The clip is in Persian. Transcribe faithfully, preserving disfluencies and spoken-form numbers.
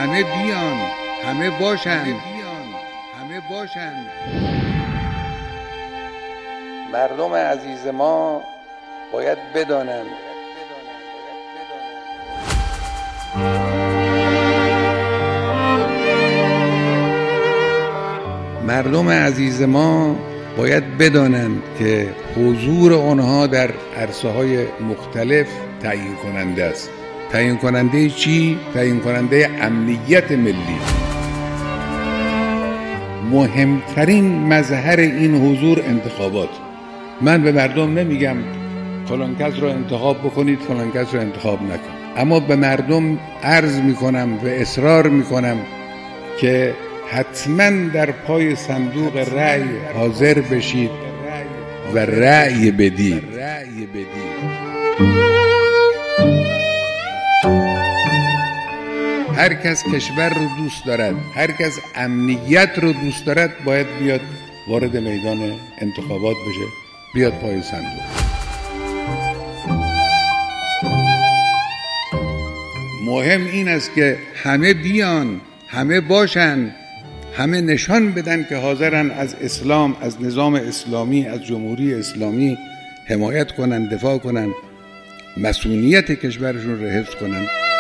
همه بیان، همه باشند، همه باشند. مردم عزیز ما باید بدانند مردم عزیز ما باید بدانند که حضور آنها در عرصه‌های مختلف تعیین کننده است. تعیین کننده چی؟ تعیین کننده امنیت ملی. مهمترین مظهر این حضور انتخابات. من به مردم نمیگم فلان کس رو انتخاب بکنید، فلان کس رو انتخاب نکنید، اما به مردم عرض میکنم و اصرار میکنم که حتما در پای صندوق رأی حاضر بشید و رأی بدید. هر کس کشور رو دوست دارد، هر کس امنیت رو دوست دارد، باید بیاد وارد میدان انتخابات بشه، بیاد پای صندوق. مهم این است که همه بیان، همه باشن، همه نشان بدن که حاضرن از اسلام، از نظام اسلامی، از جمهوری اسلامی حمایت کنن، دفاع کنن، مسئولیت کشورشون رو حفظ کنن.